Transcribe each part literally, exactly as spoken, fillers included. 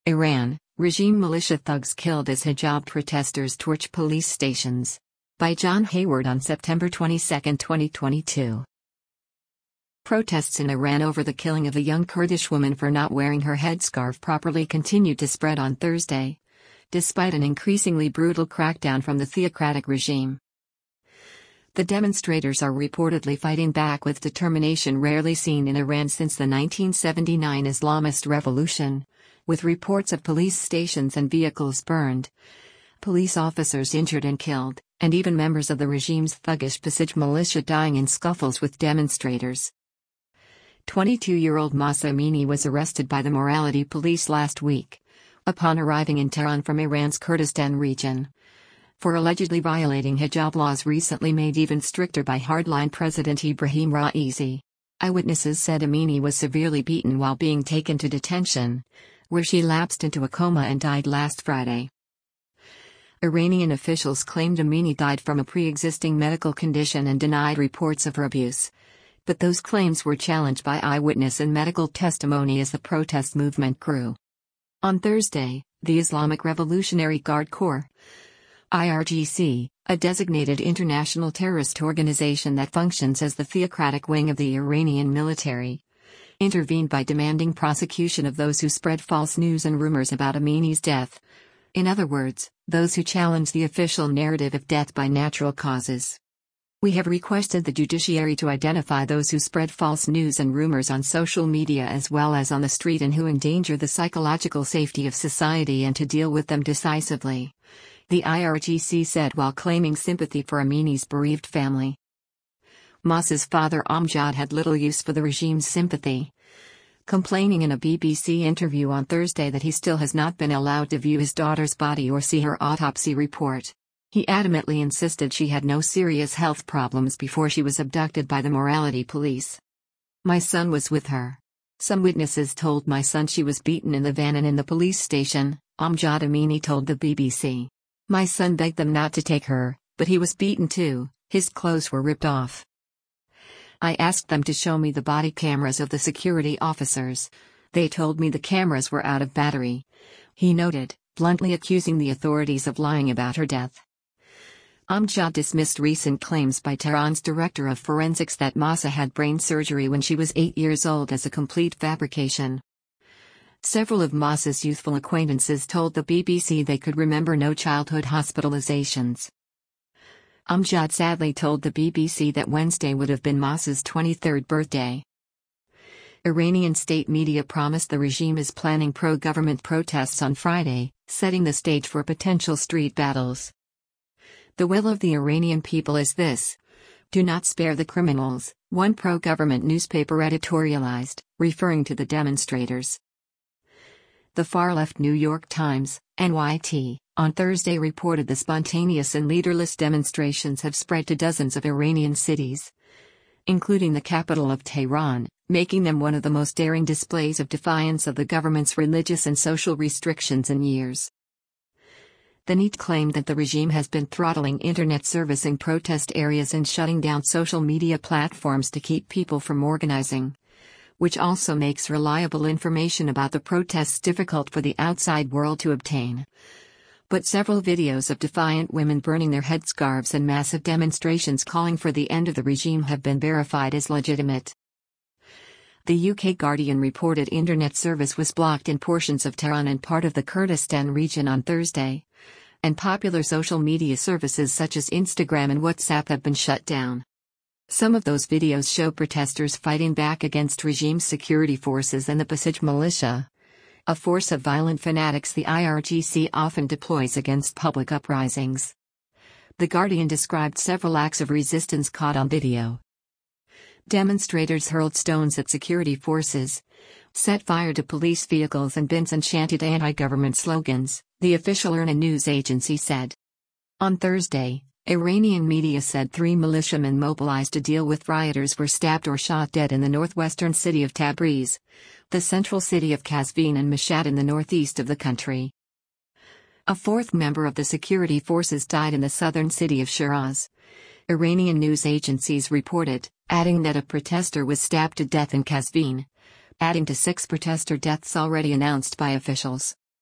Iran, regime militia thugs killed as hijab protesters torch police stations. By John Hayward on September twenty-second, twenty twenty-two. Protests in Iran over the killing of a young Kurdish woman for not wearing her headscarf properly continued to spread on Thursday, despite an increasingly brutal crackdown from the theocratic regime. The demonstrators are reportedly fighting back with determination rarely seen in Iran since the nineteen seventy-nine Islamist revolution, with reports of police stations and vehicles burned, police officers injured and killed, and even members of the regime's thuggish Basij militia dying in scuffles with demonstrators. twenty-two-year-old Mahsa Amini was arrested by the morality police last week, upon arriving in Tehran from Iran's Kurdistan region, for allegedly violating hijab laws recently made even stricter by hardline President Ibrahim Raisi. Eyewitnesses said Amini was severely beaten while being taken to detention, where she lapsed into a coma and died last Friday. Iranian officials claimed Amini died from a pre-existing medical condition and denied reports of her abuse, but those claims were challenged by eyewitness and medical testimony as the protest movement grew. On Thursday, the Islamic Revolutionary Guard Corps, I R G C, a designated international terrorist organization that functions as the theocratic wing of the Iranian military, intervened by demanding prosecution of those who spread false news and rumors about Amini's death. In other words, those who challenge the official narrative of death by natural causes. We have requested the judiciary to identify those who spread false news and rumors on social media as well as on the street and who endanger the psychological safety of society and to deal with them decisively, the I R G C said while claiming sympathy for Amini's bereaved family. Mahsa's father Amjad had little use for the regime's sympathy, complaining in a B B C interview on Thursday that he still has not been allowed to view his daughter's body or see her autopsy report. He adamantly insisted she had no serious health problems before she was abducted by the morality police. My son was with her. Some witnesses told my son she was beaten in the van and in the police station, Amjad Amini told the B B C. My son begged them not to take her, but he was beaten too, his clothes were ripped off. I asked them to show me the body cameras of the security officers. They told me the cameras were out of battery, he noted, bluntly accusing the authorities of lying about her death. Amjad dismissed recent claims by Tehran's director of forensics that Mahsa had brain surgery when she was eight years old as a complete fabrication. Several of Mahsa's youthful acquaintances told the B B C they could remember no childhood hospitalizations. Amjad sadly told the B B C that Wednesday would have been Mahsa's twenty-third birthday. Iranian state media promised the regime is planning pro-government protests on Friday, setting the stage for potential street battles. The will of the Iranian people is this: do not spare the criminals, one pro-government newspaper editorialized, referring to the demonstrators. The far-left New York Times, N Y T, on Thursday reported the spontaneous and leaderless demonstrations have spread to dozens of Iranian cities, including the capital of Tehran, making them one of the most daring displays of defiance of the government's religious and social restrictions in years. The N Y T claimed that the regime has been throttling internet service in protest areas and shutting down social media platforms to keep people from organizing, which also makes reliable information about the protests difficult for the outside world to obtain. But several videos of defiant women burning their headscarves and massive demonstrations calling for the end of the regime have been verified as legitimate. The U K Guardian reported internet service was blocked in portions of Tehran and part of the Kurdistan region on Thursday, and popular social media services such as Instagram and WhatsApp have been shut down. Some of those videos show protesters fighting back against regime's security forces and the Basij militia, a force of violent fanatics the I R G C often deploys against public uprisings. The Guardian described several acts of resistance caught on video. Demonstrators hurled stones at security forces, set fire to police vehicles and bins and chanted anti-government slogans, the official I R N A news agency said. On Thursday, Iranian media said three militiamen mobilized to deal with rioters were stabbed or shot dead in the northwestern city of Tabriz, the central city of Kazvin and Mashhad in the northeast of the country. A fourth member of the security forces died in the southern city of Shiraz, Iranian news agencies reported, adding that a protester was stabbed to death in Kazvin, adding to six protester deaths already announced by officials.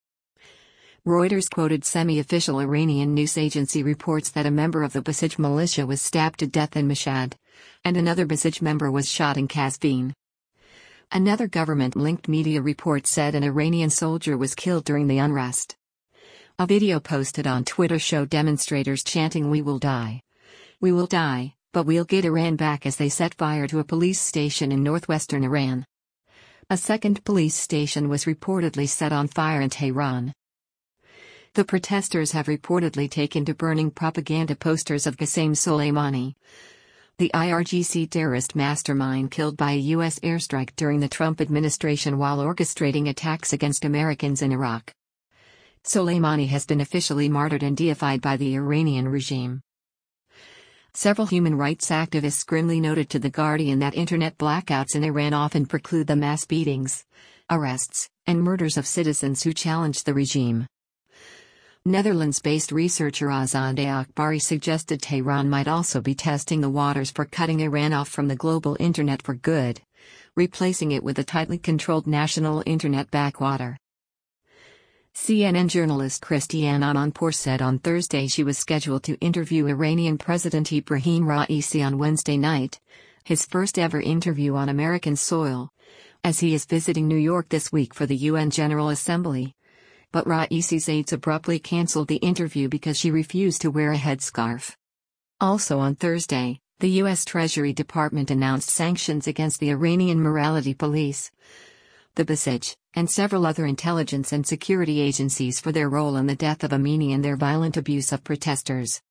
Reuters quoted semi-official Iranian news agency reports that a member of the Basij militia was stabbed to death in Mashhad, and another Basij member was shot in Qazvin. Another government-linked media report said an Iranian soldier was killed during the unrest. A video posted on Twitter showed demonstrators chanting "We will die. We will die, but we'll get Iran back" as they set fire to a police station in northwestern Iran. A second police station was reportedly set on fire in Tehran. The protesters have reportedly taken to burning propaganda posters of Qasem Soleimani, the I R G C terrorist mastermind killed by a U S airstrike during the Trump administration while orchestrating attacks against Americans in Iraq. Soleimani has been officially martyred and deified by the Iranian regime. Several human rights activists grimly noted to The Guardian that internet blackouts in Iran often preclude the mass beatings, arrests, and murders of citizens who challenge the regime. Netherlands-based researcher Azadeh Akbari suggested Tehran might also be testing the waters for cutting Iran off from the global internet for good, replacing it with a tightly controlled national internet backwater. C N N journalist Christiane Amanpour said on Thursday she was scheduled to interview Iranian President Ebrahim Raisi on Wednesday night, his first ever interview on American soil, as he is visiting New York this week for the U N General Assembly. But Raisi's aides abruptly cancelled the interview because she refused to wear a headscarf. Also on Thursday, the U S Treasury Department announced sanctions against the Iranian morality police, the Basij, and several other intelligence and security agencies for their role in the death of Amini and their violent abuse of protesters.